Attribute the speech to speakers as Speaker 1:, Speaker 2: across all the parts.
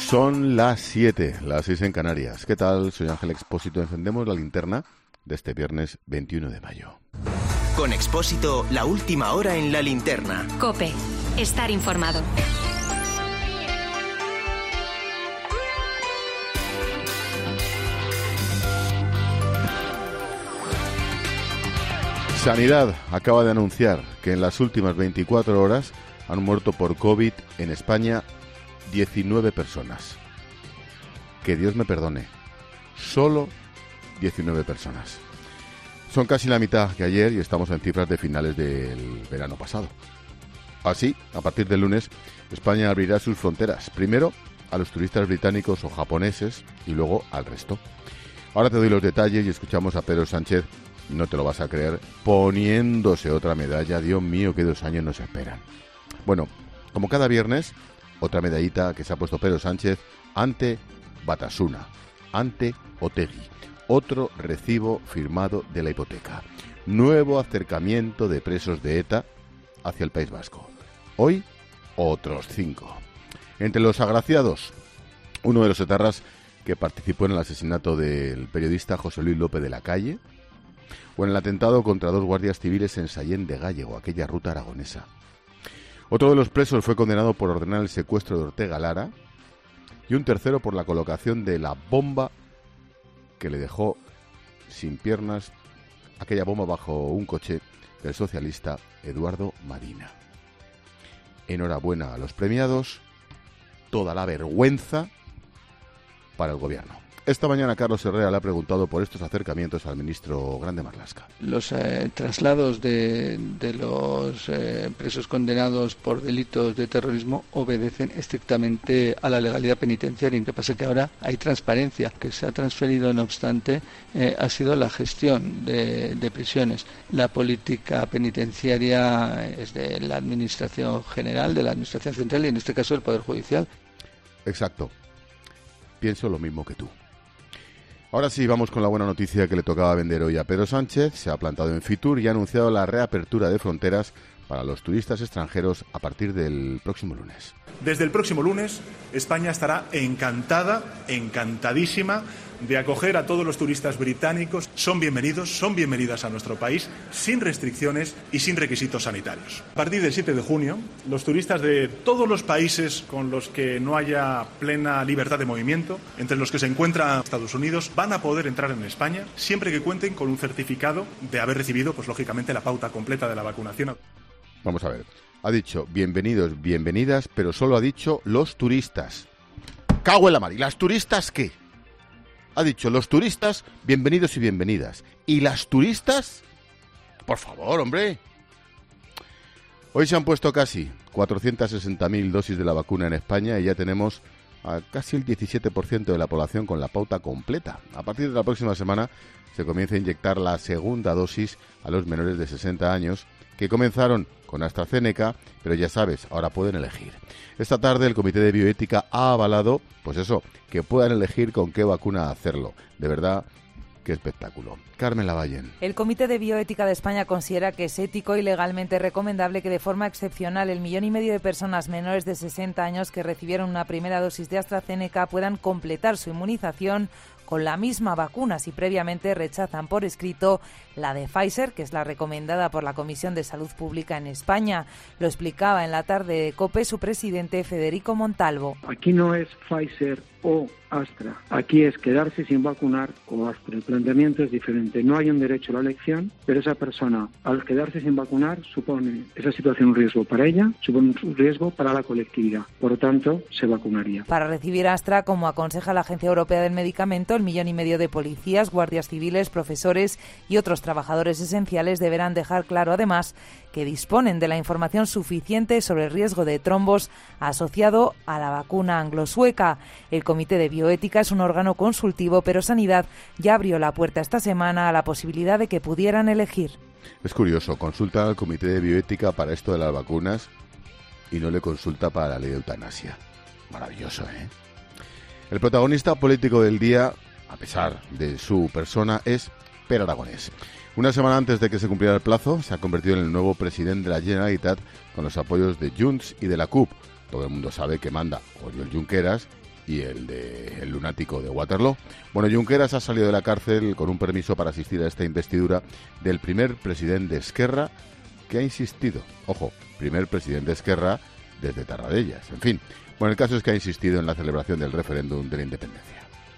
Speaker 1: Son las 7, las 6 en Canarias. ¿Qué tal? Soy Ángel Expósito. Encendemos la linterna de este viernes 21 de mayo.
Speaker 2: Con Expósito, la última hora en la linterna.
Speaker 3: COPE. Estar informado.
Speaker 1: Sanidad acaba de anunciar que en las últimas 24 horas han muerto por COVID en España 19 personas. Que Dios me perdone, solo 19 personas. Son casi la mitad que ayer y estamos en cifras de finales del verano pasado. Así, a partir del lunes, España abrirá sus fronteras, primero a los turistas británicos o japoneses y luego al resto. Ahora te doy los detalles y escuchamos a Pedro Sánchez, no te lo vas a creer, poniéndose otra medalla. Dios mío, qué 2 años nos esperan. Bueno, como cada viernes, otra medallita que se ha puesto Pedro Sánchez ante Batasuna, ante Otegi. Otro recibo firmado de la hipoteca. Nuevo acercamiento de presos de ETA hacia el País Vasco. Hoy, otros 5. Entre los agraciados, uno de los etarras que participó en el asesinato del periodista José Luis López de la Calle, o en el atentado contra 2 guardias civiles en Sallén de Gállego, aquella ruta aragonesa. Otro de los presos fue condenado por ordenar el secuestro de Ortega Lara y un tercero por la colocación de la bomba que le dejó sin piernas, aquella bomba bajo un coche del socialista Eduardo Madina. Enhorabuena a los premiados, toda la vergüenza para el gobierno. Esta mañana Carlos Herrera le ha preguntado por estos acercamientos al ministro Grande Marlaska.
Speaker 4: Los traslados de los presos condenados por delitos de terrorismo obedecen estrictamente a la legalidad penitenciaria. Lo que pasa es que ahora hay transparencia. Lo que se ha transferido, no obstante, ha sido la gestión de prisiones. La política penitenciaria es de la Administración General, de la Administración Central y en este caso del Poder Judicial.
Speaker 1: Exacto. Pienso lo mismo que tú. Ahora sí, vamos con la buena noticia que le tocaba vender hoy a Pedro Sánchez. Se ha plantado en Fitur y ha anunciado la reapertura de fronteras para los turistas extranjeros a partir del próximo lunes.
Speaker 5: Desde el próximo lunes, España estará encantadísima de acoger a todos los turistas británicos. Son bienvenidos, son bienvenidas a nuestro país, sin restricciones y sin requisitos sanitarios. A partir del 7 de junio, los turistas de todos los países con los que no haya plena libertad de movimiento, entre los que se encuentra Estados Unidos, van a poder entrar en España siempre que cuenten con un certificado de haber recibido, pues lógicamente, la pauta completa de la vacunación.
Speaker 1: Vamos a ver. Ha dicho bienvenidos, bienvenidas, pero solo ha dicho los turistas. ¡Cago en la mar! ¿Y las turistas qué? Ha dicho los turistas, bienvenidos y bienvenidas. ¿Y las turistas? Por favor, hombre. Hoy se han puesto casi 460.000 dosis de la vacuna en España y ya tenemos a casi el 17% de la población con la pauta completa. A partir de la próxima semana se comienza a inyectar la segunda dosis a los menores de 60 años que comenzaron con AstraZeneca, pero ya sabes, ahora pueden elegir. Esta tarde el Comité de Bioética ha avalado, pues eso, que puedan elegir con qué vacuna hacerlo. De verdad, qué espectáculo. Carmen Lavallen.
Speaker 6: El Comité de Bioética de España considera que es ético y legalmente recomendable que de forma excepcional 1,5 millones de personas menores de 60 años que recibieron una primera dosis de AstraZeneca puedan completar su inmunización con la misma vacuna si previamente rechazan por escrito la de Pfizer, que es la recomendada por la Comisión de Salud Pública en España. Lo explicaba en la tarde de COPE su presidente Federico Montalvo.
Speaker 7: Aquí no es Pfizer o Astra, aquí es quedarse sin vacunar o Astra. El planteamiento es diferente. No hay un derecho a la elección, pero esa persona, al quedarse sin vacunar, supone esa situación un riesgo para ella, supone un riesgo para la colectividad. Por lo tanto, se vacunaría.
Speaker 6: Para recibir Astra, como aconseja la Agencia Europea del Medicamento, 1,5 millones de policías, guardias civiles, profesores y otros trabajadores esenciales deberán dejar claro, además, que disponen de la información suficiente sobre el riesgo de trombos asociado a la vacuna anglo-sueca. El Comité de Bioética es un órgano consultivo, pero Sanidad ya abrió la puerta esta semana a la posibilidad de que pudieran elegir.
Speaker 1: Es curioso, consulta al Comité de Bioética para esto de las vacunas y no le consulta para la ley de eutanasia. Maravilloso, ¿eh? El protagonista político del día, a pesar de su persona, es Pere Aragonès. Una semana antes de que se cumpliera el plazo, se ha convertido en el nuevo presidente de la Generalitat con los apoyos de Junts y de la CUP. Todo el mundo sabe que manda Oriol Junqueras y el de el lunático de Waterloo. Bueno, Junqueras ha salido de la cárcel con un permiso para asistir a esta investidura del primer presidente de Esquerra, que ha insistido, ojo, primer presidente de Esquerra desde Tarradellas, en fin. Bueno, el caso es que ha insistido en la celebración del referéndum de la independencia.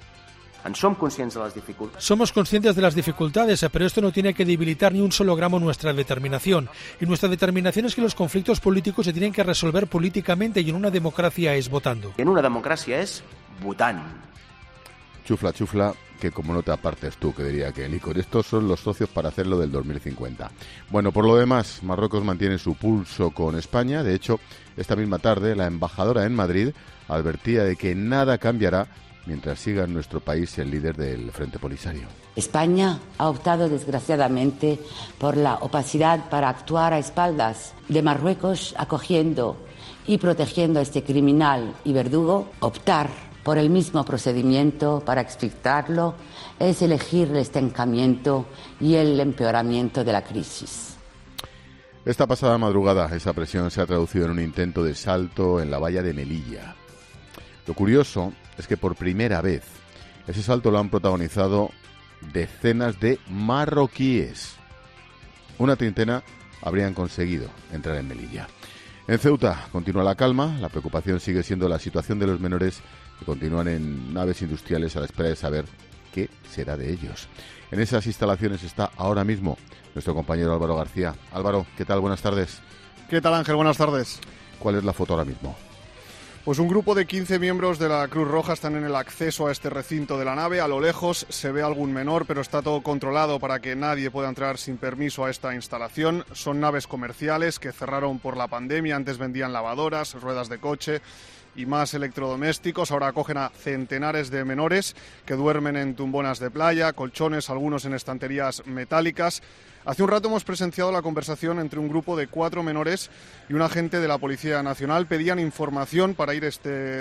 Speaker 8: Somos conscientes de las dificultades, pero esto no tiene que debilitar ni un solo gramo nuestra determinación. Y nuestra determinación es que los conflictos políticos se tienen que resolver políticamente, y en una democracia es votando.
Speaker 9: En una democracia es votant.
Speaker 1: Chufla, chufla, que como no te apartes tú, que diría que y con estos son los socios para hacerlo del 2050. Bueno, por lo demás, Marruecos mantiene su pulso con España. De hecho, esta misma tarde, la embajadora en Madrid advertía de que nada cambiará mientras siga en nuestro país el líder del Frente Polisario.
Speaker 10: España ha optado, desgraciadamente, por la opacidad para actuar a espaldas de Marruecos, acogiendo y protegiendo a este criminal y verdugo. Optar por el mismo procedimiento para explicarlo es elegir el estancamiento y el empeoramiento de la crisis.
Speaker 1: Esta pasada madrugada, esa presión se ha traducido en un intento de salto en la valla de Melilla. Lo curioso es que por primera vez ese salto lo han protagonizado decenas de marroquíes. Una treintena habrían conseguido entrar en Melilla. En Ceuta continúa la calma, la preocupación sigue siendo la situación de los menores que continúan en naves industriales a la espera de saber qué será de ellos. En esas instalaciones está ahora mismo nuestro compañero Álvaro García. Álvaro, ¿qué tal? Buenas tardes.
Speaker 11: ¿Qué tal, Ángel? Buenas tardes.
Speaker 1: ¿Cuál es la foto ahora mismo?
Speaker 11: Pues un grupo de 15 miembros de la Cruz Roja están en el acceso a este recinto de la nave. A lo lejos se ve algún menor, pero está todo controlado para que nadie pueda entrar sin permiso a esta instalación. Son naves comerciales que cerraron por la pandemia. Antes vendían lavadoras, ruedas de coche y más electrodomésticos. Ahora acogen a centenares de menores que duermen en tumbonas de playa, colchones, algunos en estanterías metálicas. Hace un rato hemos presenciado la conversación entre un grupo de 4 menores y un agente de la Policía Nacional. Pedían información para ir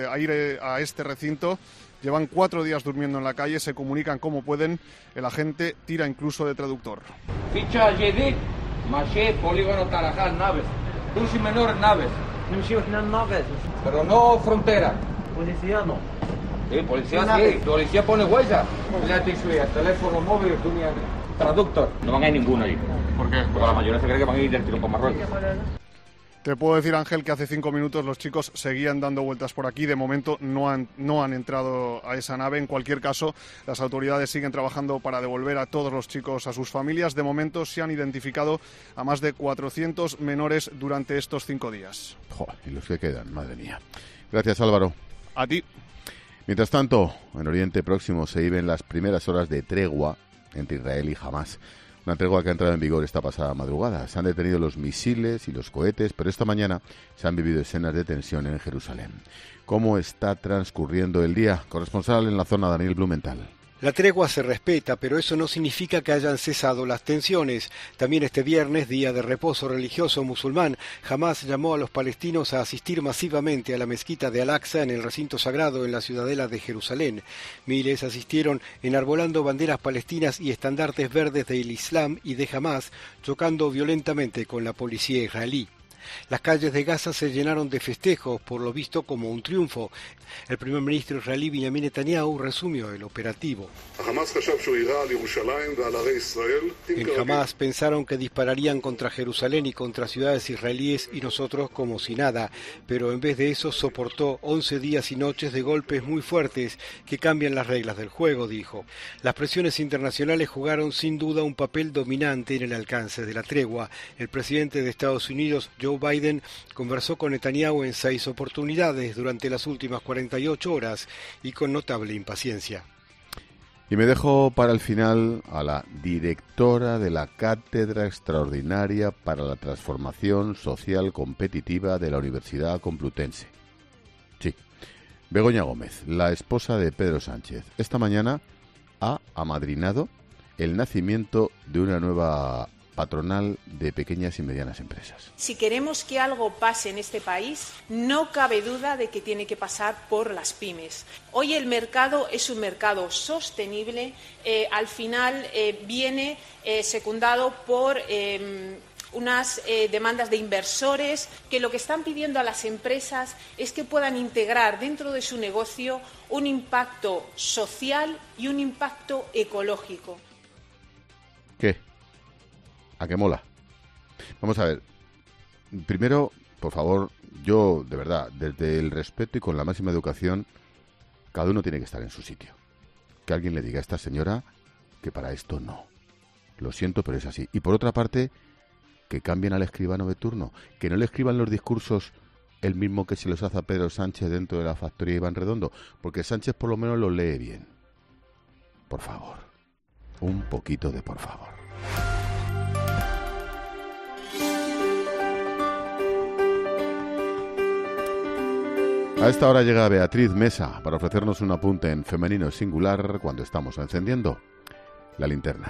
Speaker 11: a este recinto. Llevan 4 días durmiendo en la calle, se comunican como pueden. El agente tira incluso de traductor.
Speaker 12: Ficha Jedid, Maché, Polígono Tarajal, naves. Dulce menor naves. Naves. Pero no frontera. Policía no. Sí, policía sí. Policía pone huella. Teléfono móvil, traductor. No van a ir ninguno allí. ¿Por qué? Porque la mayoría se cree que van a ir del tiro con Marruecos.
Speaker 11: Te puedo decir, Ángel, que hace 5 minutos los chicos seguían dando vueltas por aquí. De momento no han entrado a esa nave. En cualquier caso, las autoridades siguen trabajando para devolver a todos los chicos a sus familias. De momento se han identificado a más de 400 menores durante estos 5 días.
Speaker 1: Joder, y los que quedan, madre mía. Gracias, Álvaro.
Speaker 11: A ti.
Speaker 1: Mientras tanto, en Oriente Próximo se viven las primeras horas de tregua entre Israel y Hamás. Una tregua que ha entrado en vigor esta pasada madrugada. Se han detenido los misiles y los cohetes, pero esta mañana se han vivido escenas de tensión en Jerusalén. ¿Cómo está transcurriendo el día? Corresponsal en la zona, Daniel Blumenthal.
Speaker 13: La tregua se respeta, pero eso no significa que hayan cesado las tensiones. También este viernes, día de reposo religioso musulmán, Hamás llamó a los palestinos a asistir masivamente a la mezquita de Al-Aqsa en el recinto sagrado en la ciudadela de Jerusalén. Miles asistieron enarbolando banderas palestinas y estandartes verdes del Islam y de Hamás, chocando violentamente con la policía israelí. Las calles de Gaza se llenaron de festejos, por lo visto como un triunfo. El primer ministro israelí Benjamin Netanyahu resumió el operativo. En Hamás pensaron que dispararían contra Jerusalén y contra ciudades israelíes y nosotros como si nada, pero en vez de eso soportó 11 días y noches de golpes muy fuertes que cambian las reglas del juego, dijo. Las presiones internacionales jugaron sin duda un papel dominante en el alcance de la tregua. El presidente de Estados Unidos, Joe Biden, conversó con Netanyahu en 6 oportunidades durante las últimas 48 horas y con notable impaciencia.
Speaker 1: Y me dejo para el final a la directora de la Cátedra Extraordinaria para la Transformación Social Competitiva de la Universidad Complutense. Sí, Begoña Gómez, la esposa de Pedro Sánchez. Esta mañana ha amadrinado el nacimiento de una nueva patronal de pequeñas y medianas empresas.
Speaker 14: Si queremos que algo pase en este país, no cabe duda de que tiene que pasar por las pymes. Hoy el mercado es un mercado sostenible, al final viene secundado por unas demandas de inversores que lo que están pidiendo a las empresas es que puedan integrar dentro de su negocio un impacto social y un impacto ecológico.
Speaker 1: ¿Qué? ¿A qué mola? Vamos a ver. Primero, por favor, yo, de verdad, desde el respeto y con la máxima educación, cada uno tiene que estar en su sitio. Que alguien le diga a esta señora que para esto no. Lo siento, pero es así. Y por otra parte, que cambien al escribano de turno. Que no le escriban los discursos el mismo que se los hace a Pedro Sánchez dentro de la factoría Iván Redondo. Porque Sánchez por lo menos lo lee bien. Por favor. Un poquito de por favor. A esta hora llega Beatriz Mesa para ofrecernos un apunte en femenino singular cuando estamos encendiendo la linterna.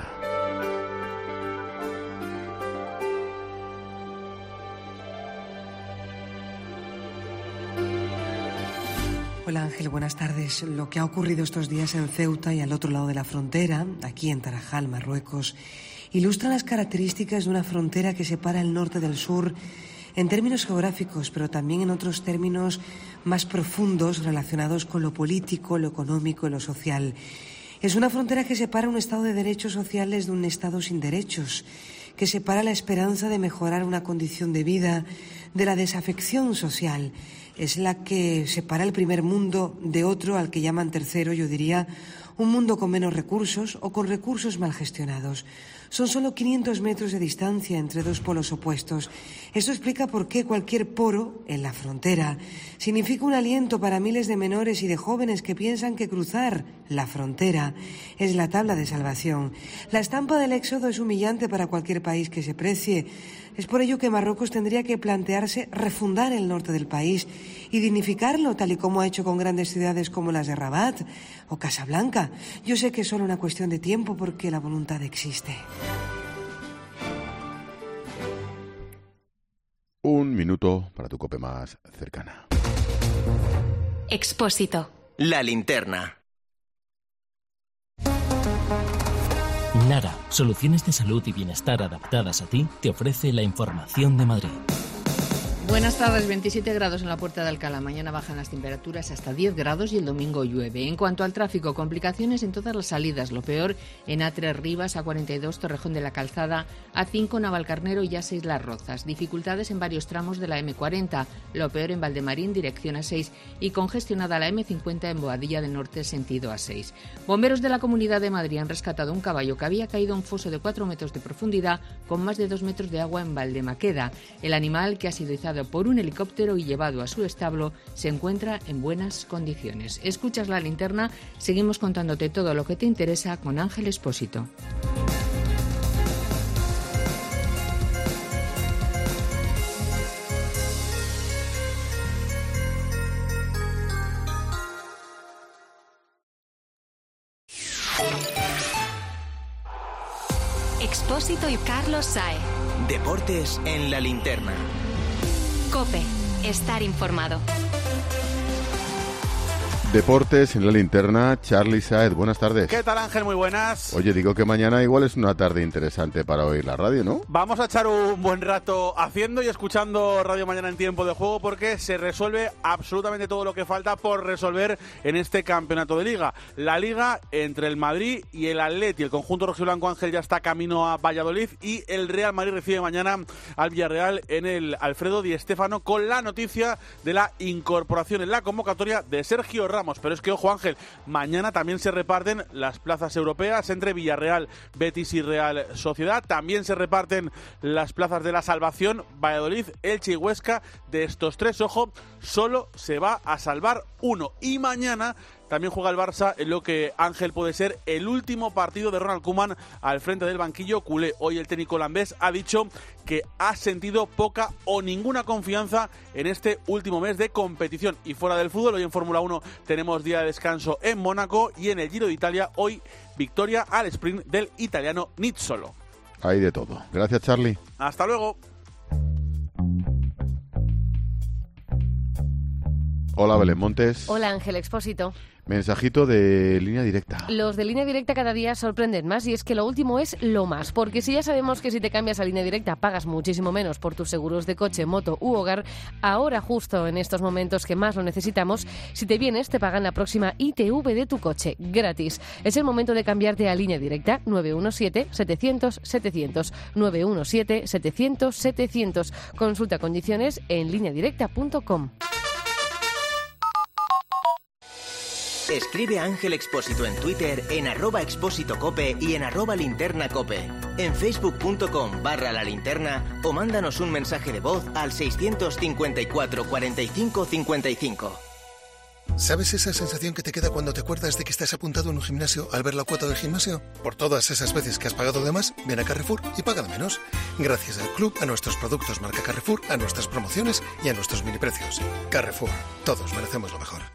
Speaker 15: Hola Ángel, buenas tardes. Lo que ha ocurrido estos días en Ceuta y al otro lado de la frontera, aquí en Tarajal, Marruecos, ilustra las características de una frontera que separa el norte del sur en términos geográficos, pero también en otros términos más profundos relacionados con lo político, lo económico y lo social. Es una frontera que separa un Estado de derechos sociales de un Estado sin derechos, que separa la esperanza de mejorar una condición de vida de la desafección social. Es la que separa el primer mundo de otro al que llaman tercero, yo diría, un mundo con menos recursos o con recursos mal gestionados. Son solo 500 metros de distancia entre dos polos opuestos. Esto explica por qué cualquier poro en la frontera significa un aliento para miles de menores y de jóvenes que piensan que cruzar la frontera es la tabla de salvación. La estampa del éxodo es humillante para cualquier país que se precie. Es por ello que Marruecos tendría que plantearse refundar el norte del país y dignificarlo, tal y como ha hecho con grandes ciudades como las de Rabat o Casablanca. Yo sé que es solo una cuestión de tiempo porque la voluntad existe.
Speaker 1: Un minuto para tu COPE más cercana.
Speaker 3: Expósito.
Speaker 2: La linterna.
Speaker 16: Nara, soluciones de salud y bienestar adaptadas a ti, te ofrece la información de Madrid.
Speaker 17: Buenas tardes, 27 grados en la Puerta de Alcalá. Mañana bajan las temperaturas hasta 10 grados y el domingo llueve. En cuanto al tráfico, complicaciones en todas las salidas. Lo peor en A3 Rivas, A42 Torrejón de la Calzada, A5 Navalcarnero y A6 Las Rozas. Dificultades en varios tramos de la M40. Lo peor en Valdemarín, dirección A6 y congestionada la M50 en Boadilla del Norte, sentido A6. Bomberos de la Comunidad de Madrid han rescatado un caballo que había caído a un foso de 4 metros de profundidad con más de 2 metros de agua en Valdemaqueda. El animal, que ha sido izado por un helicóptero y llevado a su establo, se encuentra en buenas condiciones. Escuchas la linterna, seguimos contándote todo lo que te interesa con Ángel Expósito.
Speaker 3: Expósito y Carlos Saez.
Speaker 2: Deportes en la linterna.
Speaker 3: COPE. Estar informado.
Speaker 1: Deportes en la linterna, Charly Saez, buenas tardes.
Speaker 18: ¿Qué tal, Ángel? Muy buenas.
Speaker 1: Oye, digo que mañana igual es una tarde interesante para oír la radio, ¿no?
Speaker 18: Vamos a echar un buen rato haciendo y escuchando Radio Mañana en tiempo de juego porque se resuelve absolutamente todo lo que falta por resolver en este campeonato de Liga. La Liga entre el Madrid y el Atleti. El conjunto rojiblanco, Ángel, ya está camino a Valladolid y el Real Madrid recibe mañana al Villarreal en el Alfredo Di Stéfano con la noticia de la incorporación en la convocatoria de Sergio Ramos. Pero es que, ojo, Ángel, mañana también se reparten las plazas europeas entre Villarreal, Betis y Real Sociedad. También se reparten las plazas de la salvación, Valladolid, Elche y Huesca. De estos tres, ojo, solo se va a salvar uno. Y mañana también juega el Barça en lo que, Ángel, puede ser el último partido de Ronald Koeman al frente del banquillo culé. Hoy el técnico holandés ha dicho que ha sentido poca o ninguna confianza en este último mes de competición. Y fuera del fútbol, hoy en Fórmula 1 tenemos día de descanso en Mónaco y en el Giro de Italia, hoy victoria al sprint del italiano Nizzolo.
Speaker 1: Hay de todo. Gracias, Charly.
Speaker 18: Hasta luego.
Speaker 1: Hola, Belén Montes.
Speaker 19: Hola, Ángel Expósito.
Speaker 1: Mensajito de Línea Directa.
Speaker 19: Los de Línea Directa cada día sorprenden más y es que lo último es lo más, porque si ya sabemos que si te cambias a Línea Directa pagas muchísimo menos por tus seguros de coche, moto u hogar, ahora justo en estos momentos que más lo necesitamos, si te vienes te pagan la próxima ITV de tu coche, gratis. Es el momento de cambiarte a Línea Directa 917-700-700, 917-700-700. Consulta condiciones en lineadirecta.com.
Speaker 2: Escribe a Ángel Expósito en Twitter en @expósitocope y en @linternacope. En facebook.com/la linterna o mándanos un mensaje de voz al 654 45 55.
Speaker 20: ¿Sabes esa sensación que te queda cuando te acuerdas de que estás apuntado en un gimnasio al ver la cuota del gimnasio? Por todas esas veces que has pagado de más, ven a Carrefour y paga de menos. Gracias al club, a nuestros productos marca Carrefour, a nuestras promociones y a nuestros miniprecios. Carrefour, todos merecemos lo mejor.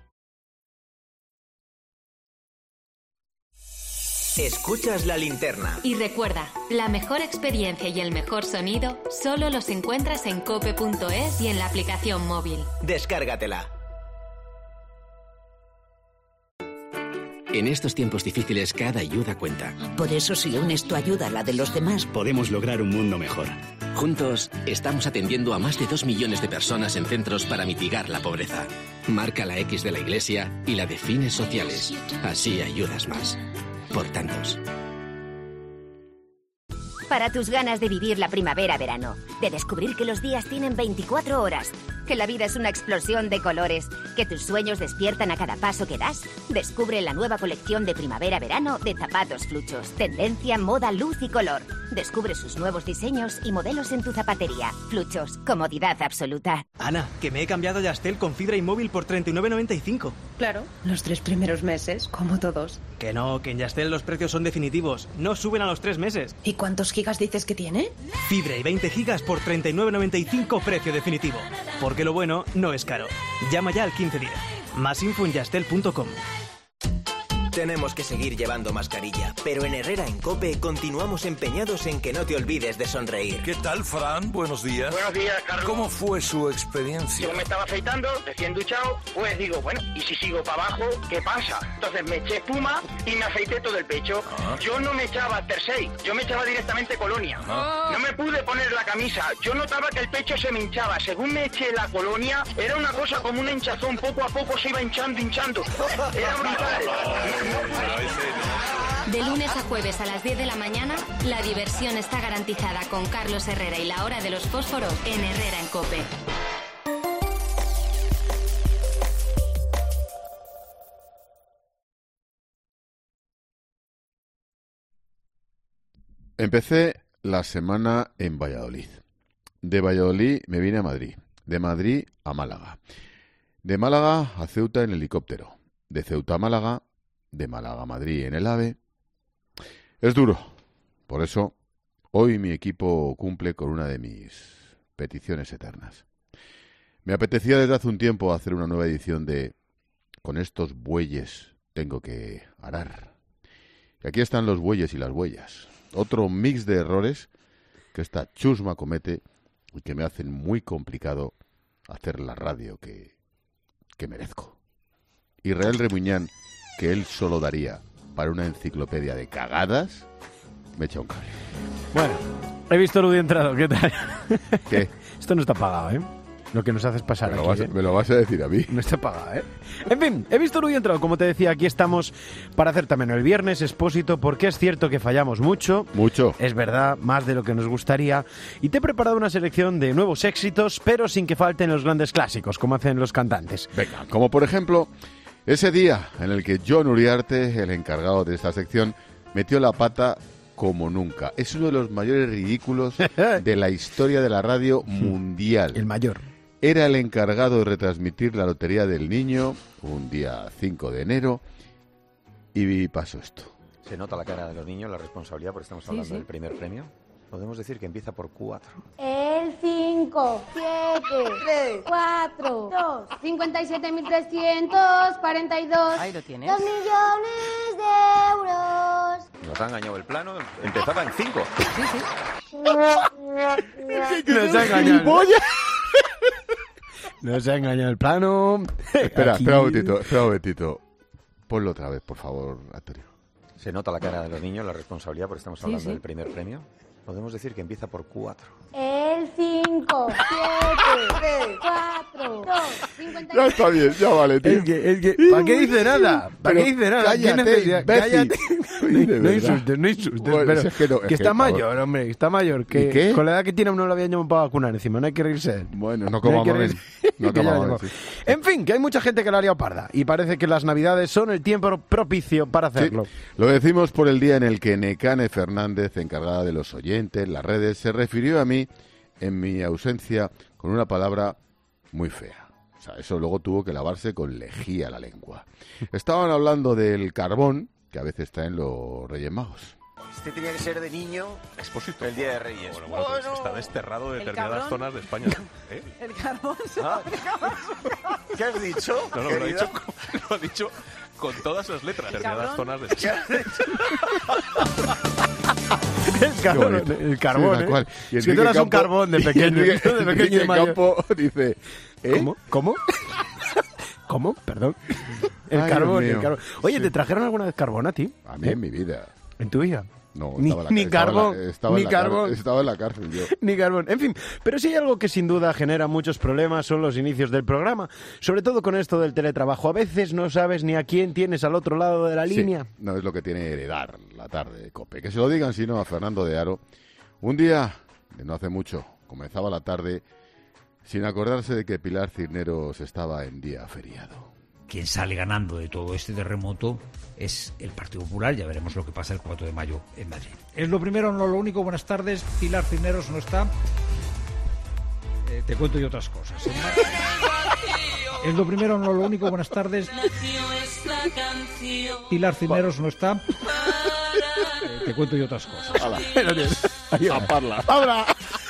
Speaker 2: Escuchas La Linterna.
Speaker 3: Y recuerda, la mejor experiencia y el mejor sonido solo los encuentras en cope.es y en la aplicación móvil.
Speaker 2: Descárgatela.
Speaker 21: En estos tiempos difíciles, cada ayuda cuenta.
Speaker 22: Por eso, si unes tu ayuda a la de los demás,
Speaker 21: podemos lograr un mundo mejor. Juntos, estamos atendiendo a más de 2 millones de personas en centros para mitigar la pobreza. Marca la X de la Iglesia y la de fines sociales. Así ayudas más. Por tantos.
Speaker 23: Para tus ganas de vivir la primavera-verano, de descubrir que los días tienen 24 horas, que la vida es una explosión de colores, que tus sueños despiertan a cada paso que das, descubre la nueva colección de primavera-verano de Zapatos Fluchos. Tendencia, moda, luz y color. Descubre sus nuevos diseños y modelos en tu zapatería. Fluchos, comodidad absoluta.
Speaker 24: Ana, que me he cambiado a Yastel con fibra y móvil por 39,95.
Speaker 25: Claro, los 3 primeros meses, como todos.
Speaker 24: Que no, que en Yastel los precios son definitivos. No suben a los 3 meses.
Speaker 25: ¿Y cuántos gigas dices que tiene?
Speaker 24: Fibra y 20 gigas por 39,95 precio definitivo. Porque lo bueno no es caro. Llama ya al 1510. Más info en yastel.com.
Speaker 2: Tenemos que seguir llevando mascarilla, pero en Herrera en COPE continuamos empeñados en que no te olvides de sonreír.
Speaker 26: ¿Qué tal, Fran? Buenos días.
Speaker 27: Buenos días, Carlos.
Speaker 26: ¿Cómo fue su experiencia?
Speaker 27: Yo me estaba afeitando, recién duchado, pues digo, bueno, ¿y si sigo para abajo, qué pasa? Entonces me eché espuma y me afeité todo el pecho. Yo no me echaba Aftershave, yo me echaba directamente colonia. No me pude poner la camisa, yo notaba que el pecho se me hinchaba. Según me eché la colonia, era una cosa como un hinchazón, poco a poco se iba hinchando. Era brutal.
Speaker 3: De lunes a jueves a las 10 de la mañana, la diversión está garantizada con Carlos Herrera y la hora de los fósforos en Herrera en COPE.
Speaker 1: Empecé la semana en Valladolid. De Valladolid me vine a Madrid. De Madrid a Málaga. De Málaga a Ceuta en helicóptero. De Ceuta a Málaga. De Málaga a Madrid en el AVE. Es duro. Por eso, hoy mi equipo cumple con una de mis peticiones eternas. Me apetecía desde hace un tiempo hacer una nueva edición de Con estos bueyes tengo que arar. Y aquí están los bueyes y las huellas. Otro mix de errores que esta chusma comete y que me hacen muy complicado hacer la radio que merezco. Israel Remuñán, que él solo daría para una enciclopedia de cagadas, me echa un cable.
Speaker 28: Bueno, he visto Rudy entrado, ¿qué tal?
Speaker 1: ¿Qué?
Speaker 28: Esto no está pagado, ¿eh? Lo que nos haces pasar aquí,
Speaker 1: me lo vas a decir a mí.
Speaker 28: No está pagado, ¿eh? En fin, he visto Rudy entrado, como te decía, aquí estamos para hacer también el viernes Expósito, porque es cierto que fallamos mucho.
Speaker 1: Mucho.
Speaker 28: Es verdad, más de lo que nos gustaría. Y te he preparado una selección de nuevos éxitos, pero sin que falten los grandes clásicos, como hacen los cantantes.
Speaker 1: Venga, como por ejemplo, ese día en el que Jon Uriarte, el encargado de esta sección, metió la pata como nunca. Es uno de los mayores ridículos de la historia de la radio mundial.
Speaker 28: El mayor.
Speaker 1: Era el encargado de retransmitir la Lotería del Niño, un día 5 de enero, y pasó esto.
Speaker 29: Se nota la cara de los niños, la responsabilidad, porque estamos hablando del primer premio. Podemos decir que empieza por 4.
Speaker 30: El 5, 7, 3, 4, 2, 57.342.
Speaker 19: Ahí lo tienes.
Speaker 30: 2 millones de euros.
Speaker 29: Nos ha engañado el plano, empezaba en 5.
Speaker 19: Sí, sí.
Speaker 28: Nos ha engañado. No se ha engañado el plano.
Speaker 1: Espera un momentito. Ponlo otra vez, por favor, Antonio.
Speaker 29: Se nota la cara de los niños, la responsabilidad, porque estamos hablando del primer premio. Podemos decir que empieza por 4.
Speaker 30: El 5, 7, 4, 2, 50.
Speaker 1: Ya está bien, ya vale, tío.
Speaker 28: Es que, ¿para qué dice nada? ¿Para qué dice nada? Cállate. No insultes.
Speaker 1: Bueno,
Speaker 28: pero
Speaker 1: es que no,
Speaker 28: que está mayor, hombre, está mayor. Que
Speaker 1: ¿qué?
Speaker 28: Con la edad que tiene uno lo habían llamado para vacunar encima, no hay que reírse.
Speaker 1: Bueno, no como mamen. Sí.
Speaker 28: En fin, que hay mucha gente que la ha liado parda y parece que las Navidades son el tiempo propicio para hacerlo.
Speaker 1: Sí, lo decimos por el día en el que Nekane Fernández, encargada de los oyentes, las redes, se refirió a mí en mi ausencia con una palabra muy fea. O sea, eso luego tuvo que lavarse con lejía la lengua. Estaban hablando del carbón que a veces traen los Reyes Magos.
Speaker 4: Este tenía que ser de niño
Speaker 5: Expósito.
Speaker 4: el Día de Reyes.
Speaker 5: Bueno, pues está desterrado de determinadas zonas de España. ¿Eh?
Speaker 25: El carbón se
Speaker 4: ¿Qué has dicho?
Speaker 5: No, lo ha dicho con todas las letras. Determinadas zonas de España.
Speaker 28: El carbón,
Speaker 1: sí, cual. Y
Speaker 28: si tú eras un carbón de pequeño,
Speaker 1: Enrique Campo dice,
Speaker 28: ¿Cómo? ¿Cómo? Perdón. El carbón. Oye, ¿te trajeron alguna vez carbón a ti?
Speaker 1: A mí en mi vida.
Speaker 28: ¿En tu vida?
Speaker 1: No,
Speaker 28: ni carbón.
Speaker 1: Estaba en la cárcel yo.
Speaker 28: Ni carbón. En fin, pero sí hay algo que sin duda genera muchos problemas son los inicios del programa. Sobre todo con esto del teletrabajo. A veces no sabes ni a quién tienes al otro lado de la línea.
Speaker 1: No es lo que tiene heredar la tarde de COPE. Que se lo digan sino a Fernando de Aro. Un día, de no hace mucho, comenzaba la tarde sin acordarse de que Pilar Cisneros estaba en día feriado.
Speaker 6: Quien sale ganando de todo este terremoto es el Partido Popular. Ya veremos lo que pasa el 4 de mayo en Madrid. Es lo primero, no lo único. Buenas tardes. Pilar Cisneros no está. Te cuento yo otras cosas. Es lo primero, no lo único. Buenas tardes. Pilar Cisneros no está. Te cuento yo otras cosas.
Speaker 1: A parla.
Speaker 28: ¡Habla!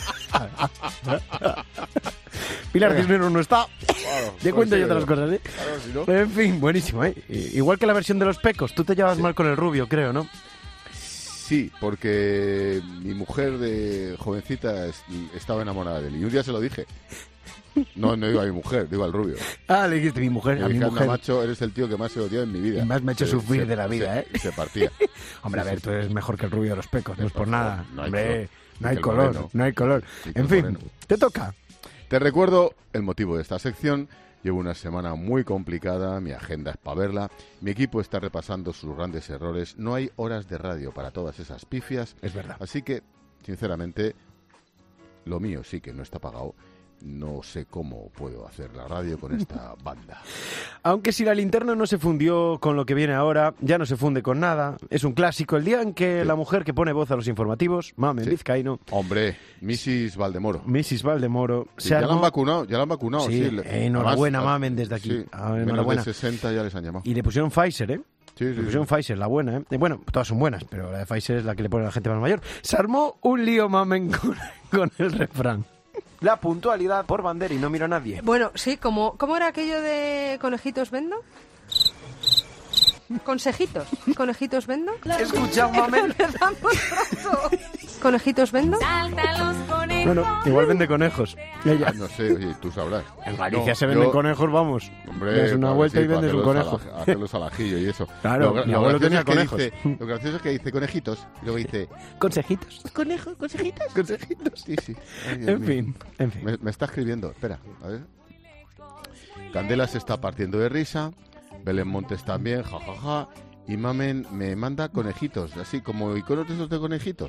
Speaker 28: Pilar Cisneros no está.
Speaker 1: Claro,
Speaker 28: te cuento yo otras cosas, ¿eh?
Speaker 1: Claro, si no.
Speaker 28: En fin, buenísimo, ¿eh? Igual que la versión de los Pecos. Tú te llevas mal con el rubio, creo, ¿no?
Speaker 1: Sí, porque mi mujer de jovencita estaba enamorada de él. Y un día se lo dije. No digo a mi mujer, digo al rubio.
Speaker 28: Ah, le dijiste a mi mujer.
Speaker 1: A mi mujer. Macho, eres el tío que más he odiado en mi vida.
Speaker 28: Y más me ha hecho sufrir de la vida, ¿eh?
Speaker 1: Se partía.
Speaker 28: Hombre, a ver, tú eres mejor que el rubio de los Pecos. No es por nada.
Speaker 1: No
Speaker 28: hay color. En fin, te toca.
Speaker 1: Te recuerdo el motivo de esta sección. Llevo una semana muy complicada, mi agenda es para verla, mi equipo está repasando sus grandes errores, no hay horas de radio para todas esas pifias.
Speaker 28: Es verdad.
Speaker 1: Así que, sinceramente, lo mío sí que no está pagado. No sé cómo puedo hacer la radio con esta banda.
Speaker 28: Aunque si la linterna no se fundió con lo que viene ahora, ya no se funde con nada. Es un clásico. El día en que la mujer que pone voz a los informativos, Mamen Vizcaíno...
Speaker 1: Hombre, Mrs. Valdemoro.
Speaker 28: Sí,
Speaker 1: ya la han vacunado.
Speaker 28: Sí, enhorabuena, Mamen, desde aquí.
Speaker 1: Sí, menos de 60 ya les han llamado.
Speaker 28: Y le pusieron Pfizer, ¿eh?
Speaker 1: Le
Speaker 28: pusieron Pfizer, la buena, ¿eh? Bueno, todas son buenas, pero la de Pfizer es la que le pone a la gente más mayor. Se armó un lío, Mamen, con el refrán. La puntualidad por bandera y no miro a nadie.
Speaker 25: Bueno, sí, ¿cómo era aquello de conejitos vendo? ¿Consejitos? ¿Conejitos vendo?
Speaker 28: Escucha, Mamen.
Speaker 25: Empezamos pronto. ¿Conejitos vendo?
Speaker 28: Bueno, igual vende conejos.
Speaker 1: No sé, oye, tú sabrás.
Speaker 28: En Galicia se venden conejos, vamos.
Speaker 1: Hombre,
Speaker 28: das una vuelta y vendes un conejo.
Speaker 1: Hacerlos al ajillo y eso.
Speaker 28: Claro, mi abuelo tenía conejos.
Speaker 1: Lo gracioso es que dice conejitos y luego dice...
Speaker 28: ¿Consejitos?
Speaker 1: ¿Consejitos? Sí. Ay,
Speaker 28: En fin.
Speaker 1: Me está escribiendo, espera, a ver. Candela se está partiendo de risa, Belén Montes también, jajaja, y Mamen me manda conejitos, así como iconos de esos de conejitos.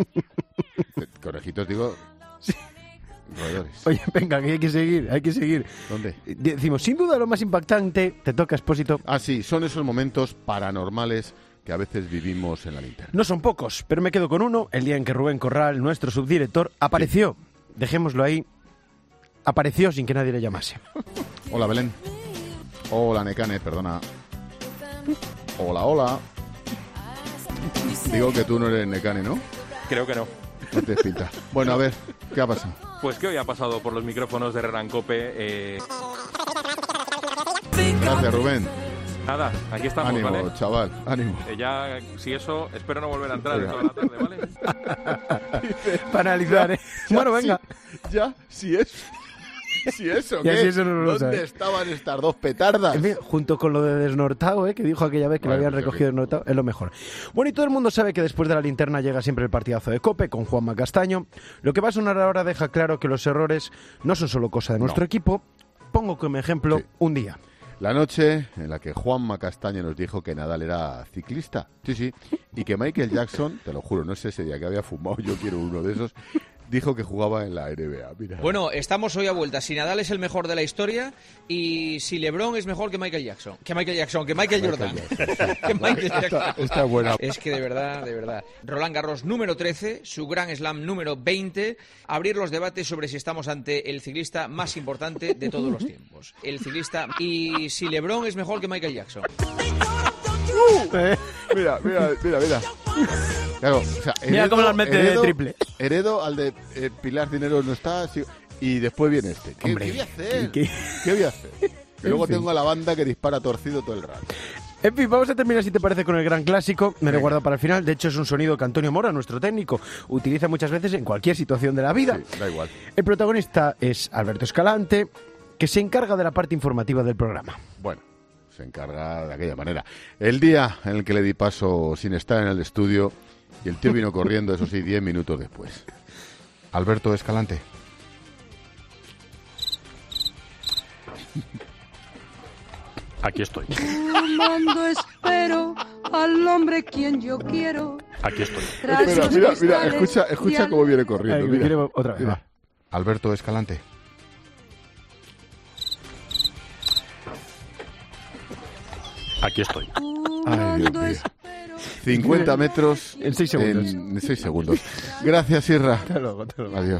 Speaker 1: Conejitos, digo... Roedores.
Speaker 28: Oye, venga, que hay que seguir.
Speaker 1: ¿Dónde?
Speaker 28: Decimos, sin duda lo más impactante, te toca, Expósito.
Speaker 1: Ah, sí, son esos momentos paranormales que a veces vivimos en la linterna.
Speaker 28: No son pocos, pero me quedo con uno, el día en que Rubén Corral, nuestro subdirector, apareció. Sí. Dejémoslo ahí. Apareció sin que nadie le llamase.
Speaker 1: Hola, Belén. Hola, Nekane, perdona. Hola. Digo que tú no eres Nekane, ¿no?
Speaker 5: Creo que no.
Speaker 1: No te pinta. Bueno, a ver, ¿qué ha pasado?
Speaker 5: Pues que hoy ha pasado por los micrófonos de Herrera en COPE.
Speaker 1: Gracias, Rubén.
Speaker 5: Nada, aquí estamos,
Speaker 1: ánimo,
Speaker 5: ¿vale?
Speaker 1: Chaval, ánimo.
Speaker 5: Ya, si eso, espero no volver a entrar en toda la tarde, ¿vale?
Speaker 28: Para analizar, ¿eh? Bueno, venga.
Speaker 1: Ya, si es... ¿Sí eso
Speaker 28: Y así
Speaker 1: qué?
Speaker 28: eso no lo
Speaker 1: ¿Dónde
Speaker 28: sabe.
Speaker 1: estaban estas dos petardas?
Speaker 28: En fin, junto con lo de desnortado, que dijo aquella vez que lo habían recogido desnortado, es lo mejor. Bueno, y todo el mundo sabe que después de la linterna llega siempre el partidazo de COPE con Juanma Castaño. Lo que va a sonar ahora deja claro que los errores no son solo cosa de nuestro equipo. Pongo como ejemplo un día.
Speaker 1: La noche en la que Juanma Castaño nos dijo que Nadal era ciclista. Sí. Y que Michael Jackson, te lo juro, no sé ese día que había fumado, yo quiero uno de esos, dijo que jugaba en la NBA. Mira.
Speaker 7: Bueno, estamos hoy a vuelta. Si Nadal es el mejor de la historia y si LeBron es mejor que Michael Jackson. Que Michael Jordan. Que Michael Jackson.
Speaker 1: Está buena.
Speaker 7: Es que de verdad. Roland Garros número 13, su Grand Slam número 20. Abrir los debates sobre si estamos ante el ciclista más importante de todos los tiempos. El ciclista. Y si LeBron es mejor que Michael Jackson.
Speaker 1: Mira. Claro, o sea,
Speaker 28: mira cómo las mete de triple.
Speaker 1: Heredo al de Pilar Dinero no está, sí, y después viene este. ¿Qué voy a hacer? ¿Qué voy a hacer? Y luego tengo a la banda que dispara torcido todo el rato.
Speaker 28: En fin, vamos a terminar, si te parece, con el gran clásico. Me lo he guardado para el final. De hecho, es un sonido que Antonio Mora, nuestro técnico, utiliza muchas veces en cualquier situación de la vida.
Speaker 1: Sí, da igual.
Speaker 28: El protagonista es Alberto Escalante, que se encarga de la parte informativa del programa.
Speaker 1: Bueno, se encarga de aquella manera. El día en el que le di paso sin estar en el estudio y el tío vino corriendo, eso sí, 10 minutos después. Alberto Escalante.
Speaker 28: Aquí estoy.
Speaker 25: Amando espero al hombre quien yo quiero.
Speaker 28: Aquí estoy.
Speaker 1: Mira, escucha cómo viene corriendo. Mira,
Speaker 28: otra vez.
Speaker 1: Mira. Alberto Escalante.
Speaker 28: Aquí estoy.
Speaker 1: Ay, Dios mío. 50 metros
Speaker 28: en 6 segundos.
Speaker 1: En 6 segundos. Gracias, Irra.
Speaker 28: Hasta luego.
Speaker 1: Adiós.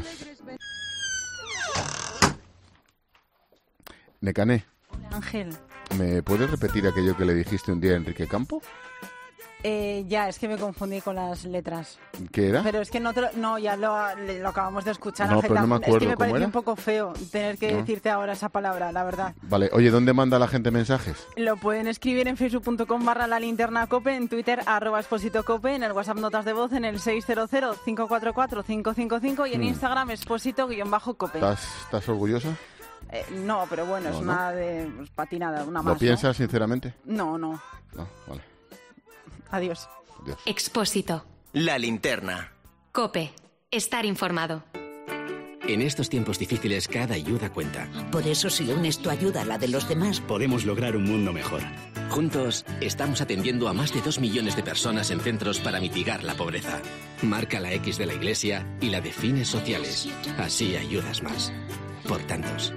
Speaker 1: Necané.
Speaker 8: Ángel.
Speaker 1: ¿Me puedes repetir aquello que le dijiste un día a Enrique Campo?
Speaker 8: Ya, es que me confundí con las letras.
Speaker 1: ¿Qué era?
Speaker 8: Pero es que ya lo acabamos de escuchar.
Speaker 1: No, pero no me acuerdo.
Speaker 8: Es que me parece
Speaker 1: era?
Speaker 8: un poco feo tener que decirte ahora esa palabra, la verdad.
Speaker 1: Vale, oye, ¿dónde manda la gente mensajes?
Speaker 8: Lo pueden escribir en facebook.com/lalinternacope, en Twitter @expositocope, en el WhatsApp notas de voz en el 600-544-555 y en Instagram exposito_cope.
Speaker 1: ¿Estás orgullosa?
Speaker 8: No, pero bueno, es una de patinada, una más.
Speaker 1: ¿Lo piensas sinceramente?
Speaker 8: No.
Speaker 1: No, vale.
Speaker 8: Adiós.
Speaker 3: Expósito.
Speaker 2: La linterna.
Speaker 3: COPE. Estar informado.
Speaker 21: En estos tiempos difíciles, cada ayuda cuenta.
Speaker 22: Por eso, si unes tu ayuda a la de los demás,
Speaker 21: podemos lograr un mundo mejor. Juntos, estamos atendiendo a más de 2 millones de personas en centros para mitigar la pobreza. Marca la X de la Iglesia y la de fines sociales. Así ayudas más. Por tantos.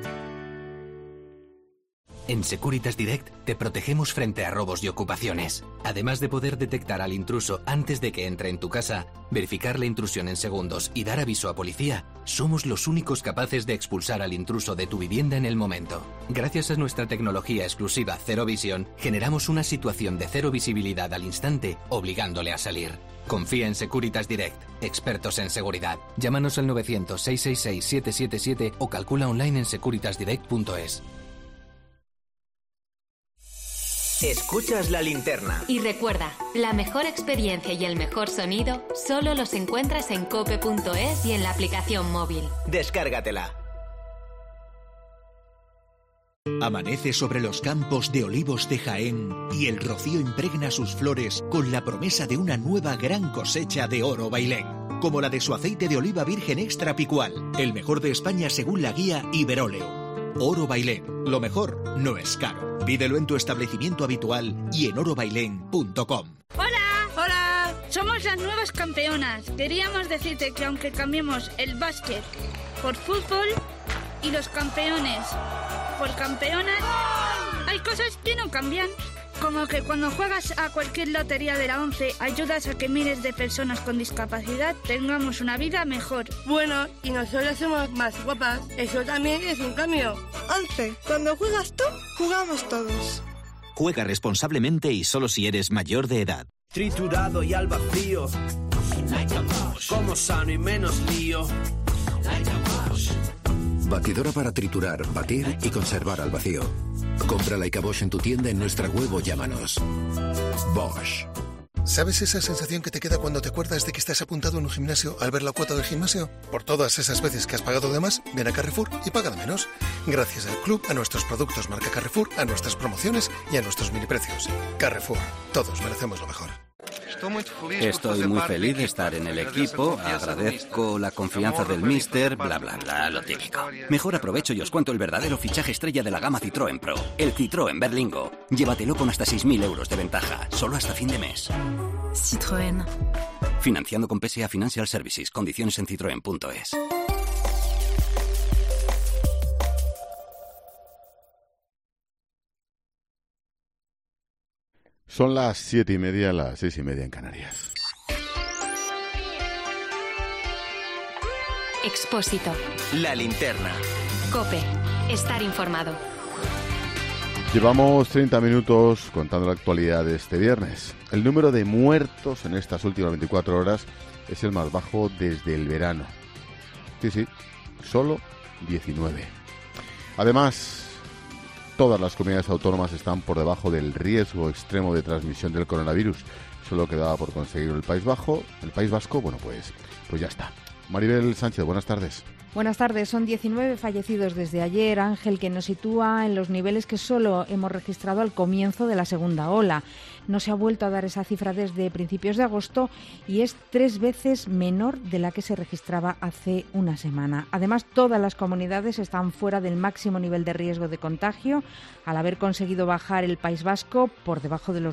Speaker 9: En Securitas Direct te protegemos frente a robos y ocupaciones. Además de poder detectar al intruso antes de que entre en tu casa, verificar la intrusión en segundos y dar aviso a policía, somos los únicos capaces de expulsar al intruso de tu vivienda en el momento. Gracias a nuestra tecnología exclusiva Cero Visión, generamos una situación de cero visibilidad al instante, obligándole a salir. Confía en Securitas Direct, expertos en seguridad. Llámanos al 900-666-777 o calcula online en securitasdirect.es.
Speaker 2: Escuchas la linterna.
Speaker 3: Y recuerda, la mejor experiencia y el mejor sonido solo los encuentras en cope.es y en la aplicación móvil.
Speaker 2: Descárgatela.
Speaker 10: Amanece sobre los campos de olivos de Jaén y el rocío impregna sus flores con la promesa de una nueva gran cosecha de oro bailén, como la de su aceite de oliva virgen extra picual, el mejor de España según la guía Iberóleo. Oro Bailén, lo mejor no es caro. Pídelo en tu establecimiento habitual y en orobailén.com.
Speaker 11: ¡Hola! Somos las nuevas campeonas. Queríamos decirte que aunque cambiemos el básquet por fútbol y los campeones por campeonas, hay cosas que no cambian. Como que cuando juegas a cualquier lotería de la 11 ayudas a que miles de personas con discapacidad tengamos una vida mejor.
Speaker 25: Bueno, y nosotros somos más guapas. Eso también es un cambio.
Speaker 12: 11. Cuando juegas tú, jugamos todos.
Speaker 10: Juega responsablemente y solo si eres mayor de edad.
Speaker 13: Triturado y al vacío. Como sano y menos lío.
Speaker 14: Batidora para triturar, batir y conservar al vacío. Compra Like a Bosch en tu tienda, en nuestra web o llámanos. Bosch.
Speaker 15: ¿Sabes esa sensación que te queda cuando te acuerdas de que estás apuntado en un gimnasio al ver la cuota del gimnasio? Por todas esas veces que has pagado de más, ven a Carrefour y paga de menos. Gracias al club, a nuestros productos marca Carrefour, a nuestras promociones y a nuestros mini precios. Carrefour, todos merecemos lo mejor.
Speaker 16: Estoy muy feliz de estar en el equipo, agradezco la confianza del míster, bla bla bla, lo típico. Mejor aprovecho y os cuento el verdadero fichaje estrella de la gama Citroën Pro, el Citroën Berlingo. Llévatelo con hasta 6.000 euros de ventaja, solo hasta fin de mes.
Speaker 17: Citroën.
Speaker 16: Financiando con PSA Financial Services, condiciones en citroen.es.
Speaker 1: Son las 7:30, las 6:30 en Canarias.
Speaker 3: Expósito.
Speaker 2: La linterna.
Speaker 3: COPE. Estar informado.
Speaker 1: Llevamos 30 minutos contando la actualidad de este viernes. El número de muertos en estas últimas 24 horas es el más bajo desde el verano. Sí, solo 19. Además, todas las comunidades autónomas están por debajo del riesgo extremo de transmisión del coronavirus. Solo quedaba por conseguir el País Vasco, bueno, pues ya está. Maribel Sánchez, buenas tardes.
Speaker 18: Buenas tardes. Son 19 fallecidos desde ayer, Ángel, que nos sitúa en los niveles que solo hemos registrado al comienzo de la segunda ola. No se ha vuelto a dar esa cifra desde principios de agosto y es 3 veces menor de la que se registraba hace una semana. Además, todas las comunidades están fuera del máximo nivel de riesgo de contagio, al haber conseguido bajar el País Vasco por debajo de los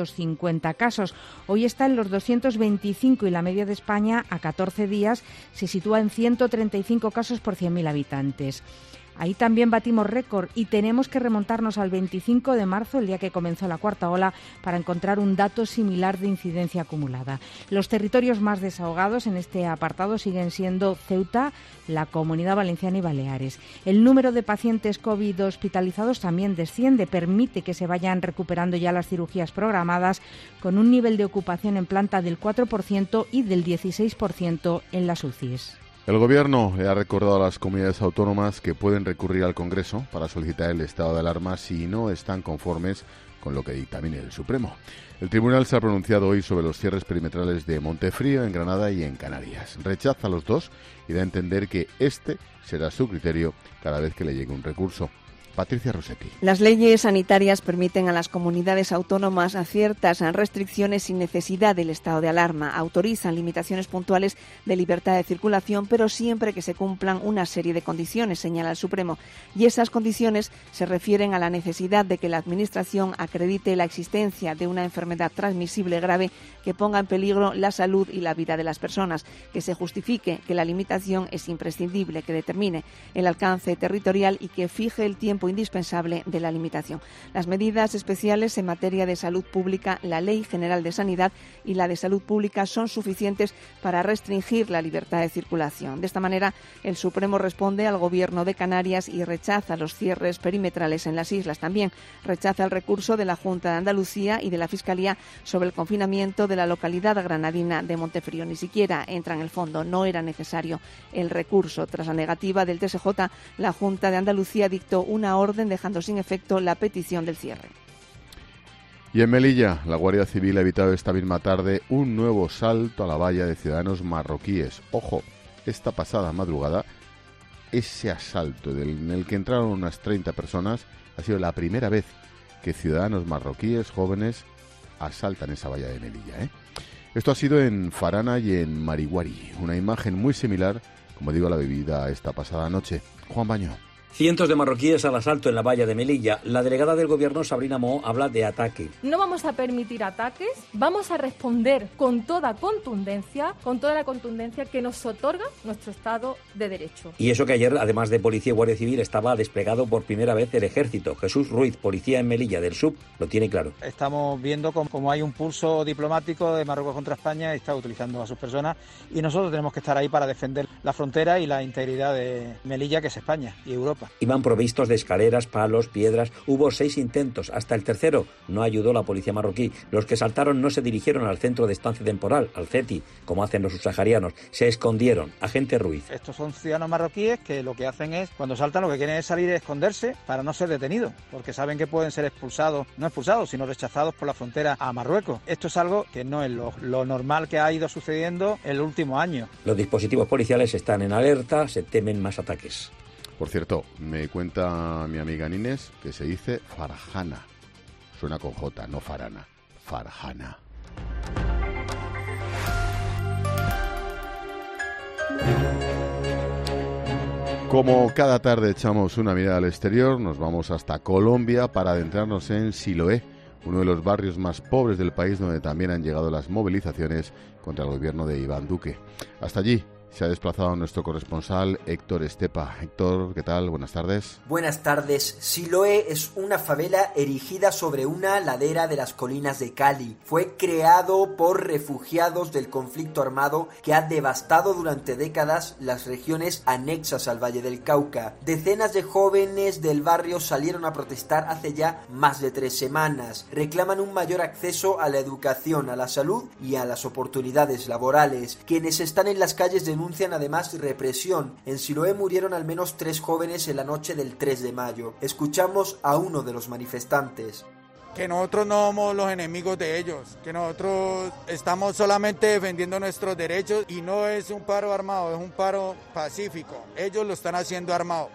Speaker 18: 250 casos. Hoy está en los 225 y la media de España a 14 días se sitúa en 135 casos por 100.000 habitantes. Ahí también batimos récord y tenemos que remontarnos al 25 de marzo, el día que comenzó la cuarta ola, para encontrar un dato similar de incidencia acumulada. Los territorios más desahogados en este apartado siguen siendo Ceuta, la Comunidad Valenciana y Baleares. El número de pacientes COVID hospitalizados también desciende, permite que se vayan recuperando ya las cirugías programadas, con un nivel de ocupación en planta del 4% y del 16% en las UCIs.
Speaker 1: El Gobierno le ha recordado a las comunidades autónomas que pueden recurrir al Congreso para solicitar el estado de alarma si no están conformes con lo que dictamine el Supremo. El Tribunal se ha pronunciado hoy sobre los cierres perimetrales de Montefrío, en Granada y en Canarias. Rechaza los dos y da a entender que este será su criterio cada vez que le llegue un recurso. Patricia Rossetti.
Speaker 19: Las leyes sanitarias permiten a las comunidades autónomas a ciertas restricciones sin necesidad del estado de alarma. Autorizan limitaciones puntuales de libertad de circulación, pero siempre que se cumplan una serie de condiciones, señala el Supremo. Y esas condiciones se refieren a la necesidad de que la Administración acredite la existencia de una enfermedad transmisible grave que ponga en peligro la salud y la vida de las personas, que se justifique que la limitación es imprescindible, que determine el alcance territorial y que fije el tiempo indispensable de la limitación. Las medidas especiales en materia de salud pública, la Ley General de Sanidad y la de Salud Pública son suficientes para restringir la libertad de circulación. De esta manera, el Supremo responde al Gobierno de Canarias y rechaza los cierres perimetrales en las islas. También rechaza el recurso de la Junta de Andalucía y de la Fiscalía sobre el confinamiento de la localidad granadina de Montefrío. Ni siquiera entra en el fondo, no era necesario el recurso. Tras la negativa del TSJ, la Junta de Andalucía dictó una orden dejando sin efecto la petición del cierre.
Speaker 1: Y en Melilla, la Guardia Civil ha evitado esta misma tarde un nuevo salto a la valla de ciudadanos marroquíes. Ojo, esta pasada madrugada, ese asalto en el que entraron unas 30 personas ha sido la primera vez que ciudadanos marroquíes jóvenes asaltan esa valla de Melilla, Esto ha sido en Farana y en Marihuari, una imagen muy similar, como digo, a la vivida esta pasada noche. Juan Baño.
Speaker 20: Cientos de marroquíes al asalto en la valla de Melilla. La delegada del Gobierno, Sabrina Moho, habla de ataque.
Speaker 23: No vamos a permitir ataques, vamos a responder con toda contundencia, con toda la contundencia que nos otorga nuestro Estado de Derecho.
Speaker 20: Y eso que ayer, además de policía y Guardia Civil, estaba desplegado por primera vez el Ejército. Jesús Ruiz, policía en Melilla del SUB, lo tiene claro.
Speaker 24: Estamos viendo cómo hay un pulso diplomático de Marruecos contra España y está utilizando a sus personas y nosotros tenemos que estar ahí para defender la frontera y la integridad de Melilla, que es España y Europa. Europa.
Speaker 20: Iban provistos de escaleras, palos, piedras. Hubo 6 intentos. Hasta el tercero no ayudó la policía marroquí. Los que saltaron no se dirigieron al centro de estancia temporal, al CETI, como hacen los subsaharianos. Se escondieron. Agente Ruiz.
Speaker 24: Estos son ciudadanos marroquíes que lo que hacen es, cuando saltan, lo que quieren es salir y esconderse para no ser detenidos, porque saben que pueden ser expulsados, no expulsados, sino rechazados por la frontera a Marruecos. Esto es algo que no es lo normal que ha ido sucediendo en el último año.
Speaker 20: Los dispositivos policiales están en alerta, se temen más ataques.
Speaker 1: Por cierto, me cuenta mi amiga Nines que se dice Farjana. Suena con J, no Farana. Farjana. Como cada tarde echamos una mirada al exterior, nos vamos hasta Colombia para adentrarnos en Siloé, uno de los barrios más pobres del país, donde también han llegado las movilizaciones contra el gobierno de Iván Duque. Hasta allí se ha desplazado nuestro corresponsal Héctor Estepa. Héctor, ¿qué tal? Buenas tardes.
Speaker 4: Buenas tardes. Siloé es una favela erigida sobre una ladera de las colinas de Cali. Fue creado por refugiados del conflicto armado que ha devastado durante décadas las regiones anexas al Valle del Cauca. Decenas de jóvenes del barrio salieron a protestar hace ya más de 3 semanas. Reclaman un mayor acceso a la educación, a la salud y a las oportunidades laborales. Quienes están en las calles denuncian además represión. En Siloé murieron al menos 3 jóvenes en la noche del 3 de mayo. Escuchamos a uno de los manifestantes.
Speaker 5: Que nosotros no somos los enemigos de ellos, que nosotros estamos solamente defendiendo nuestros derechos y no es un paro armado, es un paro pacífico. Ellos lo están haciendo armado.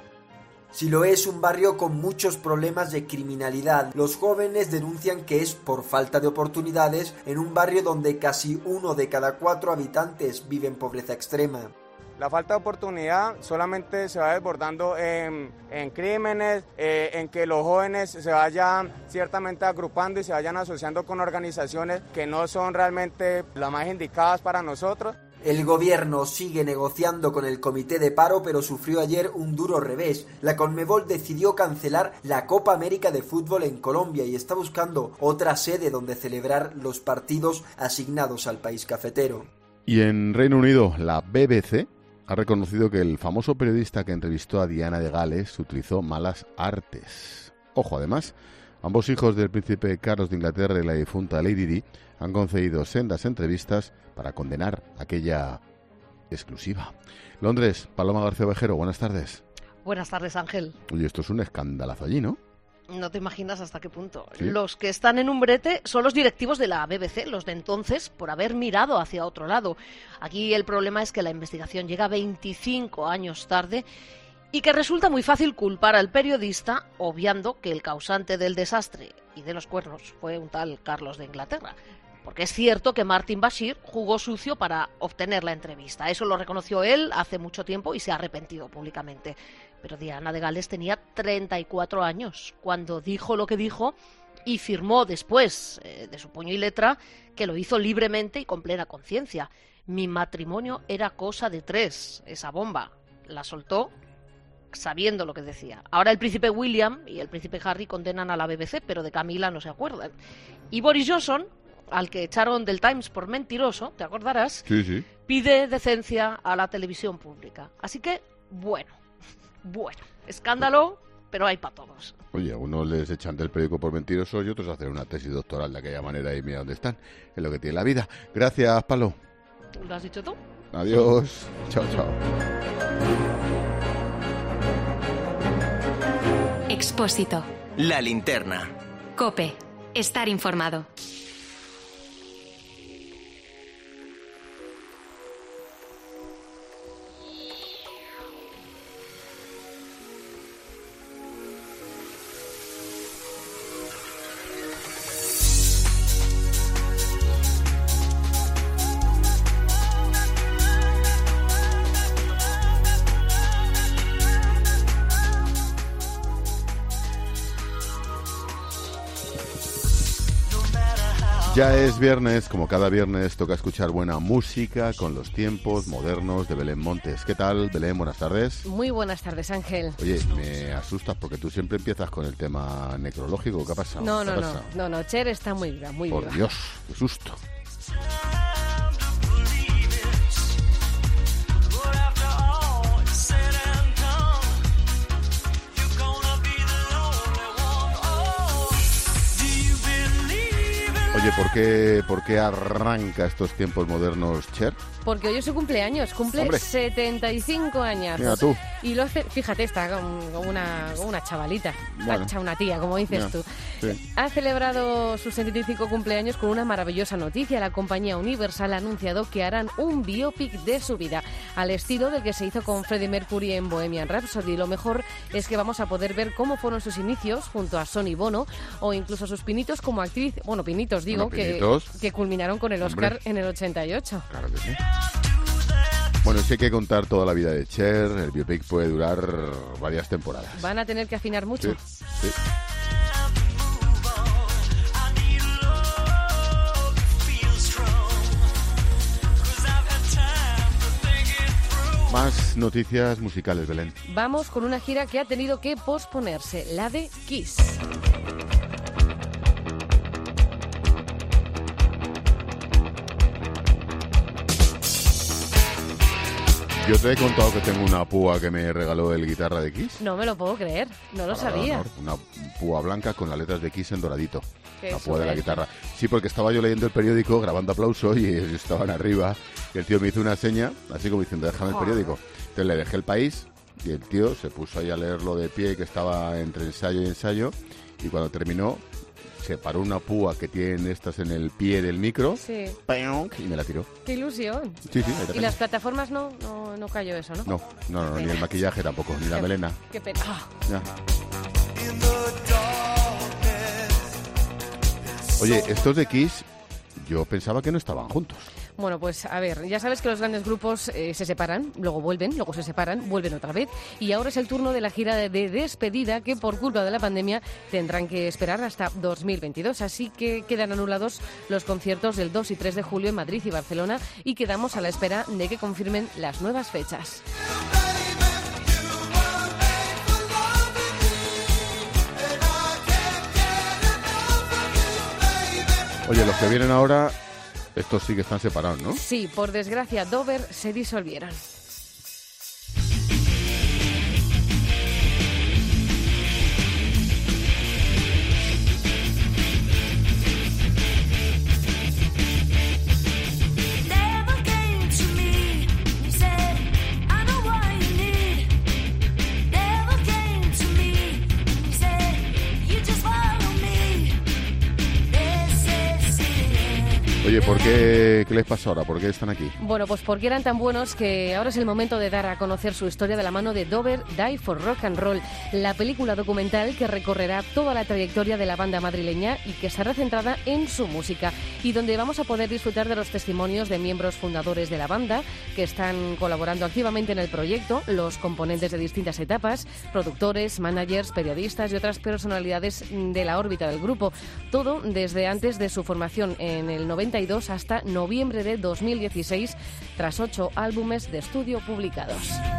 Speaker 4: Siloé es un barrio con muchos problemas de criminalidad. Los jóvenes denuncian que es por falta de oportunidades en un barrio donde casi 1 de cada 4 habitantes vive en pobreza extrema.
Speaker 6: La falta de oportunidad solamente se va desbordando en crímenes, en que los jóvenes se vayan ciertamente agrupando y se vayan asociando con organizaciones que no son realmente las más indicadas para nosotros.
Speaker 4: El gobierno sigue negociando con el comité de paro, pero sufrió ayer un duro revés. La Conmebol decidió cancelar la Copa América de Fútbol en Colombia y está buscando otra sede donde celebrar los partidos asignados al país cafetero.
Speaker 1: Y en Reino Unido, la BBC ha reconocido que el famoso periodista que entrevistó a Diana de Gales utilizó malas artes. Ojo, además, ambos hijos del príncipe Carlos de Inglaterra y la difunta Lady Di han concedido sendas entrevistas para condenar aquella exclusiva. Londres, Paloma García Ovejero, buenas tardes.
Speaker 7: Buenas tardes, Ángel.
Speaker 1: Oye, esto es un escandalazo allí, ¿no?
Speaker 7: No te imaginas hasta qué punto.
Speaker 1: ¿Sí?
Speaker 7: Los que están en un brete son los directivos de la BBC, los de entonces, por haber mirado hacia otro lado. Aquí el problema es que la investigación llega 25 años tarde y que resulta muy fácil culpar al periodista, obviando que el causante del desastre y de los cuernos fue un tal Carlos de Inglaterra. Porque es cierto que Martin Bashir jugó sucio para obtener la entrevista. Eso lo reconoció él hace mucho tiempo y se ha arrepentido públicamente. Pero Diana de Gales tenía 34 años cuando dijo lo que dijo y firmó después, de su puño y letra, que lo hizo libremente y con plena conciencia. Mi matrimonio era cosa de 3, esa bomba. La soltó sabiendo lo que decía. Ahora el príncipe William y el príncipe Harry condenan a la BBC, pero de Camila no se acuerdan. Y Boris Johnson, al que echaron del Times por mentiroso, ¿te acordarás?
Speaker 1: Sí.
Speaker 7: Pide decencia a la televisión pública. Así que, bueno, escándalo, pero hay para todos.
Speaker 1: Oye, a unos les echan del periódico por mentirosos y otros hacen una tesis doctoral de aquella manera y mira dónde están. Es lo que tiene la vida. Gracias, Palo.
Speaker 7: ¿Lo has dicho tú?
Speaker 1: Adiós. Chao.
Speaker 3: Expósito.
Speaker 2: La linterna.
Speaker 3: COPE. Estar informado.
Speaker 1: Ya es viernes, como cada viernes toca escuchar buena música con los tiempos modernos de Belén Montes. ¿Qué tal, Belén? Buenas tardes.
Speaker 7: Muy buenas tardes, Ángel.
Speaker 1: Oye, me asustas porque tú siempre empiezas con el tema necrológico. ¿Qué ha pasado?
Speaker 7: No, Cher está muy viva, muy viva.
Speaker 1: Por Dios, qué susto. Oye, ¿por qué arranca estos tiempos modernos, Cher?
Speaker 8: Porque hoy es su cumpleaños, cumple 75 años.
Speaker 1: Mira tú.
Speaker 8: Y lo hace, fíjate, está como una chavalita,
Speaker 1: Bueno.
Speaker 8: una tía, como dices tú. Sí. Ha celebrado sus 75 cumpleaños con una maravillosa noticia. La compañía Universal ha anunciado que harán un biopic de su vida, al estilo del que se hizo con Freddie Mercury en Bohemian Rhapsody. Lo mejor es que vamos a poder ver cómo fueron sus inicios junto a Sonny Bono, o incluso sus pinitos como actriz, bueno, pinitos digo, que culminaron con el Oscar en el 88.
Speaker 1: Claro que sí. Bueno, si hay que contar toda la vida de Cher, el biopic puede durar varias temporadas.
Speaker 8: Van a tener que afinar mucho.
Speaker 1: Sí. Más noticias musicales, Belén.
Speaker 8: Vamos con una gira que ha tenido que posponerse, la de Kiss.
Speaker 1: Yo te he contado que tengo una púa que me regaló el guitarra de Kiss.
Speaker 8: No me lo puedo creer, no lo sabía.
Speaker 1: Una púa blanca con las letras de Kiss en doradito. La púa
Speaker 8: suerte.
Speaker 1: de la guitarra. Sí, porque estaba yo leyendo el periódico, grabando aplausos, y estaban arriba. Y el tío me hizo una seña, así como diciendo, déjame el periódico. Entonces le dejé El País, y el tío se puso ahí a leerlo de pie, que estaba entre ensayo y ensayo. Y cuando terminó, se paró una púa que tienen estas en el pie del micro,
Speaker 8: sí,
Speaker 1: y me la tiró.
Speaker 8: ¡Qué ilusión!
Speaker 1: Sí,
Speaker 8: y las plataformas no cayó eso, ¿no?
Speaker 1: No, ni el maquillaje tampoco, ni la melena.
Speaker 8: ¡Qué pena!
Speaker 1: Ya. Oye, estos de Kiss, yo pensaba que no estaban juntos.
Speaker 8: Bueno, pues a ver, ya sabes que los grandes grupos se separan, luego vuelven, luego se separan, vuelven otra vez, y ahora es el turno de la gira de despedida, que por culpa de la pandemia tendrán que esperar hasta 2022, así que quedan anulados los conciertos del 2 y 3 de julio en Madrid y Barcelona, y quedamos a la espera de que confirmen las nuevas fechas.
Speaker 1: Oye, los que vienen ahora, estos sí que están separados, ¿no?
Speaker 8: Sí, por desgracia, Dover se disolvieron.
Speaker 1: Oye, ¿por qué les pasa ahora? ¿Por qué están aquí?
Speaker 8: Bueno, pues porque eran tan buenos que ahora es el momento de dar a conocer su historia de la mano de Dover Die for Rock and Roll, la película documental que recorrerá toda la trayectoria de la banda madrileña y que estará centrada en su música, y donde vamos a poder disfrutar de los testimonios de miembros fundadores de la banda que están colaborando activamente en el proyecto, los componentes de distintas etapas, productores, managers, periodistas y otras personalidades de la órbita del grupo. Todo desde antes de su formación en el 92 hasta noviembre de 2016, tras 8 álbumes de estudio publicados.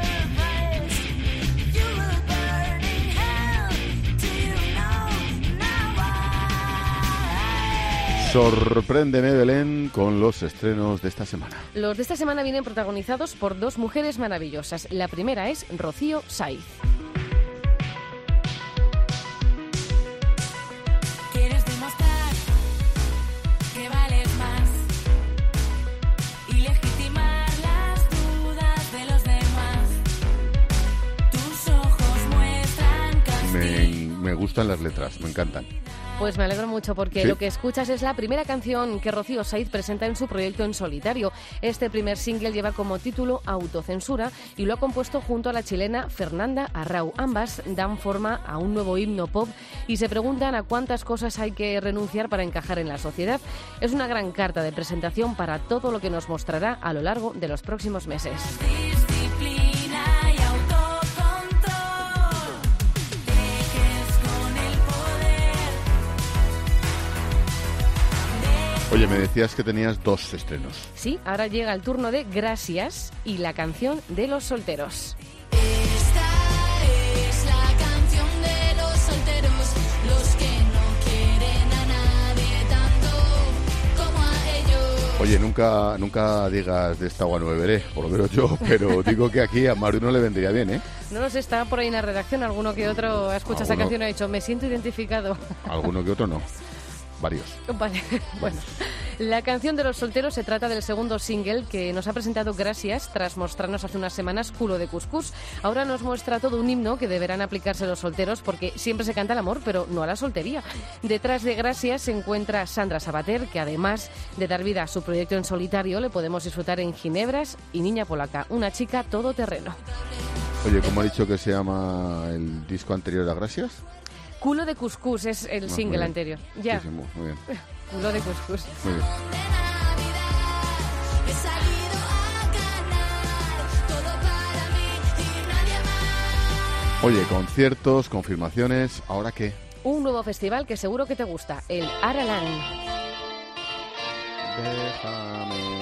Speaker 1: Sorpréndeme, Belén, con los estrenos de esta semana.
Speaker 8: Los de esta semana vienen protagonizados por dos mujeres maravillosas. La primera es Rocío Saiz.
Speaker 1: Me gustan las letras, me encantan.
Speaker 8: Pues me alegro mucho porque lo que escuchas es la primera canción que Rocío Saiz presenta en su proyecto en solitario. Este primer single lleva como título Autocensura y lo ha compuesto junto a la chilena Fernanda Arrau. Ambas dan forma a un nuevo himno pop y se preguntan a cuántas cosas hay que renunciar para encajar en la sociedad. Es una gran carta de presentación para todo lo que nos mostrará a lo largo de los próximos meses.
Speaker 1: Oye, me decías que tenías dos estrenos.
Speaker 8: Sí, ahora llega el turno de Gracias y la canción de los solteros.
Speaker 9: Esta es la canción de los solteros, los que no quieren a nadie tanto como a ellos.
Speaker 1: Oye, nunca digas de esta agua no beberé, por lo menos yo, pero digo que aquí a más de uno le vendría bien, ¿eh?
Speaker 8: No nos está por ahí en la redacción, alguno que otro ha escuchado esta canción y ha dicho, me siento identificado.
Speaker 1: Alguno que otro no. varios.
Speaker 8: Vale, bueno. La canción de los solteros se trata del segundo single que nos ha presentado Gracias tras mostrarnos hace unas semanas Culo de Cuscús. Ahora nos muestra todo un himno que deberán aplicarse los solteros porque siempre se canta el amor, pero no a la soltería. Detrás de Gracias se encuentra Sandra Sabater, que además de dar vida a su proyecto en solitario, le podemos disfrutar en Ginebras y Niña Polaca, una chica todoterreno.
Speaker 1: Oye, ¿cómo ha dicho que se llama el disco anterior a Gracias?
Speaker 8: Culo de Cuscús es el single anterior. Ya.
Speaker 1: Sí, muy bien.
Speaker 8: Culo de Cuscús.
Speaker 1: Muy bien. Oye, conciertos, confirmaciones, ¿ahora qué?
Speaker 8: Un nuevo festival que seguro que te gusta, el Araland.
Speaker 1: Déjame.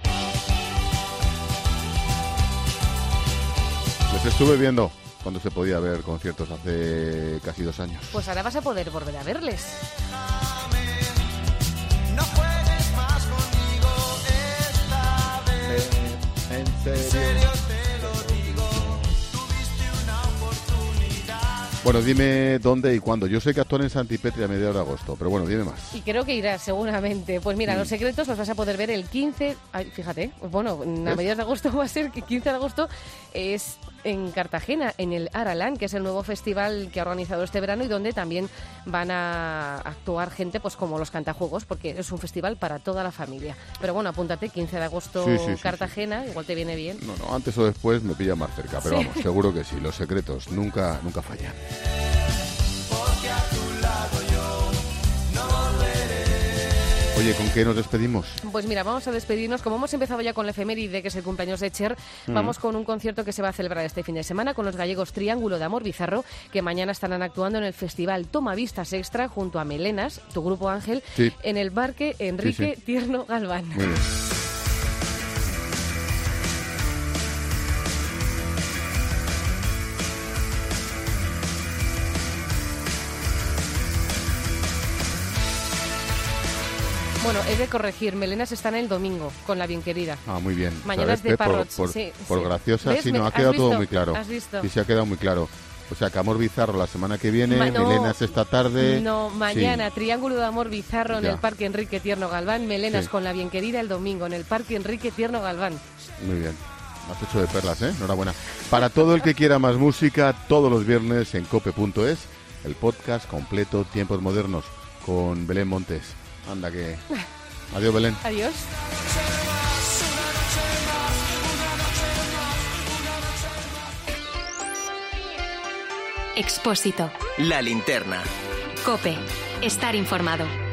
Speaker 1: Les estuve viendo cuando se podía ver conciertos hace casi 2 años.
Speaker 8: Pues ahora vas a poder volver a verles.
Speaker 9: No juegues más conmigo esta vez.
Speaker 1: ¿En
Speaker 9: serio te lo digo. Tuviste una oportunidad.
Speaker 1: Bueno, dime dónde y cuándo. Yo sé que actúan en Santipetri a mediados de agosto, pero bueno, dime más.
Speaker 8: Y creo que irás seguramente. Pues mira, Los Secretos los vas a poder ver el 15... Ay, fíjate, pues bueno, a mediados de agosto va a ser que 15 de agosto es en Cartagena, en el Araland, que es el nuevo festival que ha organizado este verano y donde también van a actuar gente pues como los cantajuegos, porque es un festival para toda la familia. Pero bueno, apúntate, 15 de agosto Cartagena, igual te viene bien.
Speaker 1: No, antes o después me pilla más cerca, pero vamos, seguro que sí. Los Secretos nunca fallan.
Speaker 9: Porque a tu lado yo no volveré.
Speaker 1: Oye, ¿con qué nos despedimos?
Speaker 8: Pues mira, vamos a despedirnos. Como hemos empezado ya con la efeméride, que es el cumpleaños de Cher, vamos con un concierto que se va a celebrar este fin de semana con los gallegos Triángulo de Amor Bizarro, que mañana estarán actuando en el festival Toma Vistas Extra junto a Melenas, tu grupo Ángel, en el Parque Enrique Tierno Galván.
Speaker 1: Muy bien.
Speaker 8: Bueno, he de corregir, Melenas están el domingo con La Bien Querida.
Speaker 1: Ah, muy bien.
Speaker 8: Mañana es de Parrots.
Speaker 1: Por graciosa,
Speaker 8: ¿ves?
Speaker 1: sí, no, ha quedado todo muy claro.
Speaker 8: ¿Has visto?
Speaker 1: Sí, se ha quedado muy claro. O sea, que Amor Bizarro la semana que viene, Melenas esta tarde...
Speaker 8: No, mañana, Triángulo de Amor Bizarro en el Parque Enrique Tierno Galván, Melenas con La Bien Querida el domingo en el Parque Enrique Tierno Galván.
Speaker 1: Muy bien. Has hecho de perlas, ¿eh? Enhorabuena. Para todo el que quiera más música, todos los viernes en cope.es, el podcast completo Tiempos Modernos con Belén Montes. Anda que... Adiós, Belén.
Speaker 8: Adiós.
Speaker 3: Expósito.
Speaker 2: La Linterna.
Speaker 3: COPE. Estar informado.